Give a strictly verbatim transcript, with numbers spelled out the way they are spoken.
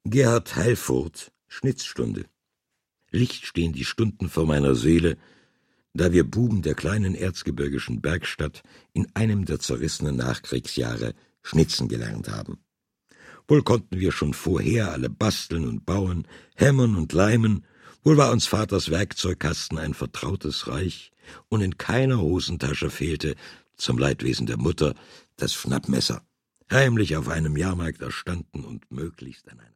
Gerhard Heilfurth, Schnitzstunde. Licht stehen die Stunden vor meiner Seele, da wir Buben der kleinen erzgebirgischen Bergstadt in einem der zerrissenen Nachkriegsjahre schnitzen gelernt haben. Wohl konnten wir schon vorher alle basteln und bauen, hämmern und leimen, wohl war uns Vaters Werkzeugkasten ein vertrautes Reich, und in keiner Hosentasche fehlte, zum Leidwesen der Mutter, das Schnappmesser, heimlich auf einem Jahrmarkt erstanden und möglichst an einer